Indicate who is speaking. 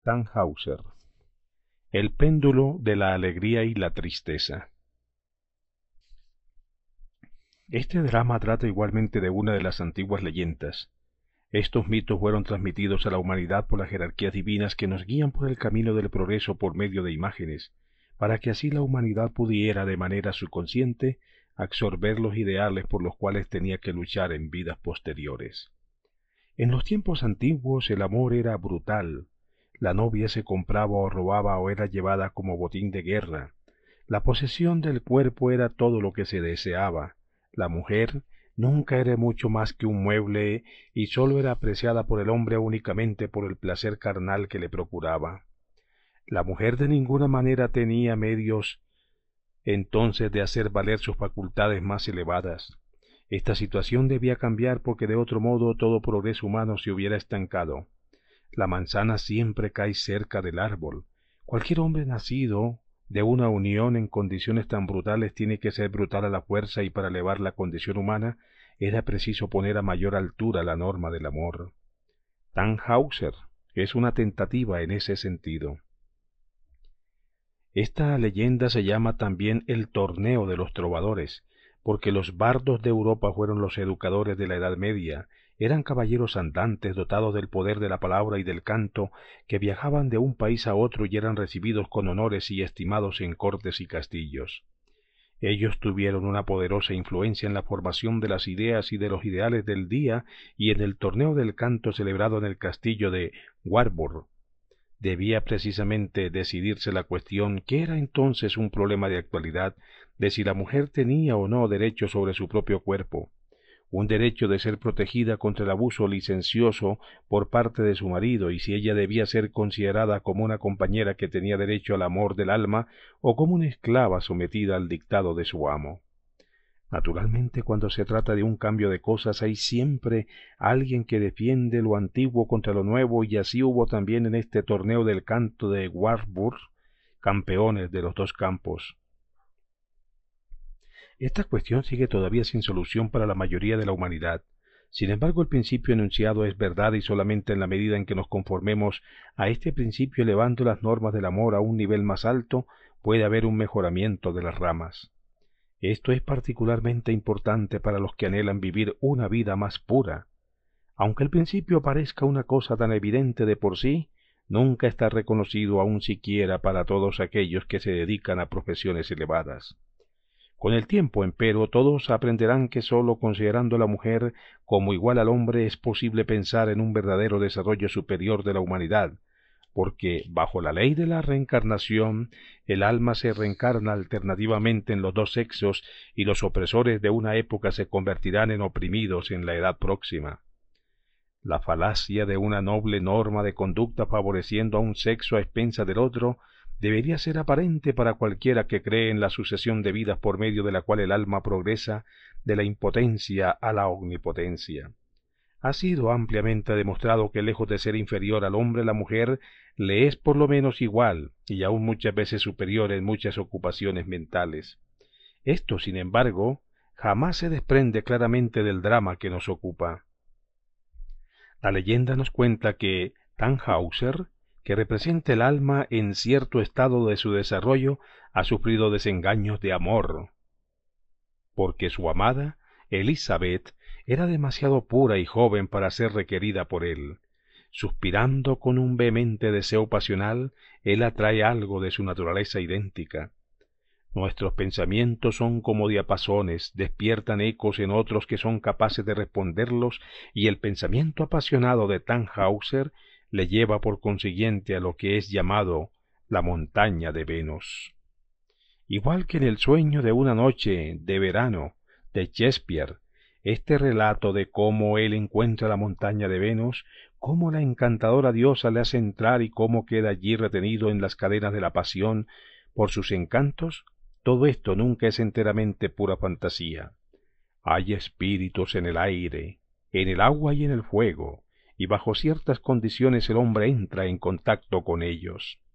Speaker 1: Tannhäuser. El péndulo de la alegría y la tristeza. Este drama trata igualmente de una de las antiguas leyendas. Estos mitos fueron transmitidos a la humanidad por las jerarquías divinas que nos guían por el camino del progreso por medio de imágenes, para que así la humanidad pudiera, de manera subconsciente, absorber los ideales por los cuales tenía que luchar en vidas posteriores. En los tiempos antiguos el amor era brutal. La novia se compraba o robaba o era llevada como botín de guerra. La posesión del cuerpo era todo lo que se deseaba. La mujer nunca era mucho más que un mueble y sólo era apreciada por el hombre únicamente por el placer carnal que le procuraba. La mujer de ninguna manera tenía medios entonces de hacer valer sus facultades más elevadas. Esta situación debía cambiar porque de otro modo todo progreso humano se hubiera estancado. La manzana siempre cae cerca del árbol. Cualquier hombre nacido de una unión en condiciones tan brutales tiene que ser brutal a la fuerza, y para elevar la condición humana era preciso poner a mayor altura la norma del amor. Tannhäuser es una tentativa en ese sentido. Esta leyenda se llama también el torneo de los trovadores, porque los bardos de Europa fueron los educadores de la Edad Media. Eran caballeros andantes dotados del poder de la palabra y del canto, que viajaban de un país a otro y eran recibidos con honores y estimados en cortes y castillos. Ellos tuvieron una poderosa influencia en la formación de las ideas y de los ideales del día, y en el torneo del canto celebrado en el castillo de Warburg debía precisamente decidirse la cuestión, que era entonces un problema de actualidad, de si la mujer tenía o no derecho sobre su propio cuerpo, un derecho de ser protegida contra el abuso licencioso por parte de su marido, y si ella debía ser considerada como una compañera que tenía derecho al amor del alma, o como una esclava sometida al dictado de su amo. Naturalmente, cuando se trata de un cambio de cosas, hay siempre alguien que defiende lo antiguo contra lo nuevo, y así hubo también en este torneo del canto de Warburg campeones de los dos campos. Esta cuestión sigue todavía sin solución para la mayoría de la humanidad. Sin embargo, el principio enunciado es verdad, y solamente en la medida en que nos conformemos a este principio, elevando las normas del amor a un nivel más alto, puede haber un mejoramiento de las ramas. Esto es particularmente importante para los que anhelan vivir una vida más pura. Aunque el principio parezca una cosa tan evidente de por sí, nunca está reconocido aún siquiera para todos aquellos que se dedican a profesiones elevadas. Con el tiempo, empero, todos aprenderán que sólo considerando a la mujer como igual al hombre es posible pensar en un verdadero desarrollo superior de la humanidad, porque bajo la ley de la reencarnación el alma se reencarna alternativamente en los dos sexos, y los opresores de una época se convertirán en oprimidos en la edad próxima. La falacia de una noble norma de conducta favoreciendo a un sexo a expensas del otro debería ser aparente para cualquiera que cree en la sucesión de vidas por medio de la cual el alma progresa de la impotencia a la omnipotencia. Ha sido ampliamente demostrado que, lejos de ser inferior al hombre, la mujer le es por lo menos igual, y aún muchas veces superior en muchas ocupaciones mentales. Esto, sin embargo, jamás se desprende claramente del drama que nos ocupa. La leyenda nos cuenta que Tannhäuser, que representa el alma en cierto estado de su desarrollo, ha sufrido desengaños de amor, porque su amada, Elizabeth, era demasiado pura y joven para ser requerida por él. Suspirando con un vehemente deseo pasional, él atrae algo de su naturaleza idéntica. Nuestros pensamientos son como diapasones, despiertan ecos en otros que son capaces de responderlos, y el pensamiento apasionado de Tannhäuser le lleva por consiguiente a lo que es llamado la montaña de Venus. Igual que en el sueño de una noche de verano de Shakespeare, este relato de cómo él encuentra la montaña de Venus, cómo la encantadora diosa le hace entrar y cómo queda allí retenido en las cadenas de la pasión por sus encantos, todo esto nunca es enteramente pura fantasía. Hay espíritus en el aire, en el agua y en el fuego, y bajo ciertas condiciones el hombre entra en contacto con ellos.